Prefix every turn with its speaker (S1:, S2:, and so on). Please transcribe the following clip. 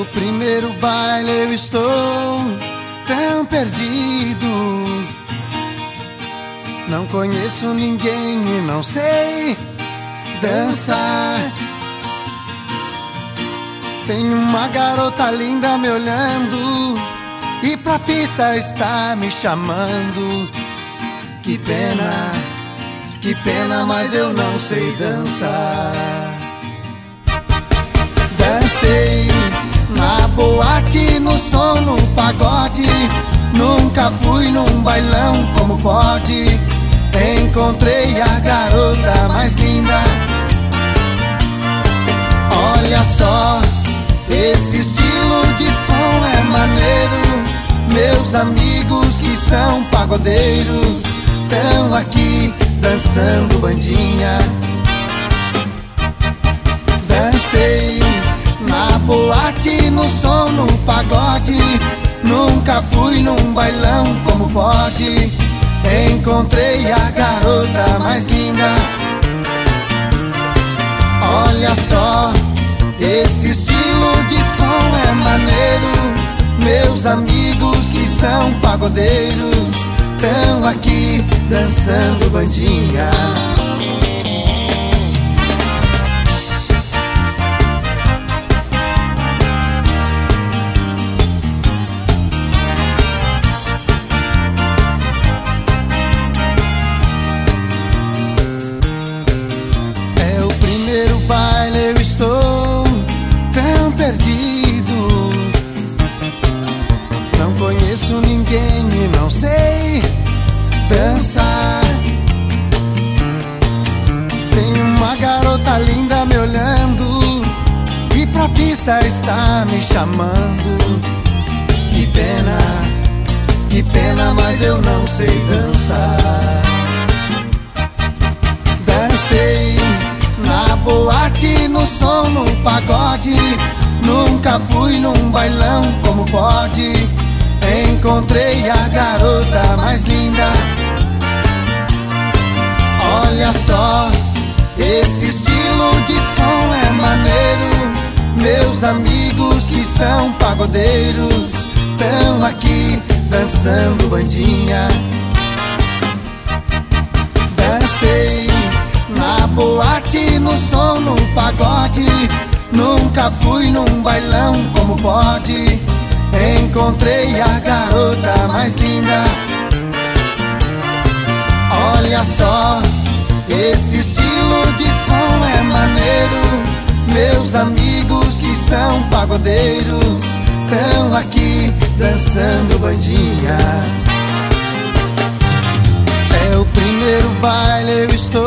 S1: o primeiro baile, eu estou tão perdido. Não conheço ninguém e não sei dançar. Tem uma garota linda me olhando e pra pista está me chamando. Que pena, mas eu não sei dançar. Dancei na boate, no som, no pagode. Nunca fui num bailão como pode. Encontrei a garota mais linda. Olha só, esse estilo de som é maneiro. Meus amigos que são pagodeiros estão aqui dançando bandinha. Dancei na boate, no som, no pagode. Nunca fui num bailão como pode. Encontrei a garota mais linda. Olha só, esse estilo de som é maneiro. Meus amigos que são pagodeiros estão aqui dançando bandinha. É o primeiro baile, eu estou tão perdido. Não conheço ninguém e não sei dançar. Tem uma garota linda me olhando e pra pista está me chamando. Que pena, mas eu não sei dançar. Dancei na boate, no som, no pagode. Nunca fui num bailão como pode. Encontrei a garota mais linda. Olha só, esse estilo de som é maneiro. Meus amigos que são pagodeiros estão aqui dançando bandinha. Dancei na boate, no som, no pagode. Nunca fui num bailão como pode. Encontrei a garota mais linda. Olha só, esse estilo de som é maneiro. Meus amigos que são pagodeiros estão aqui dançando bandinha. É o primeiro baile, eu estou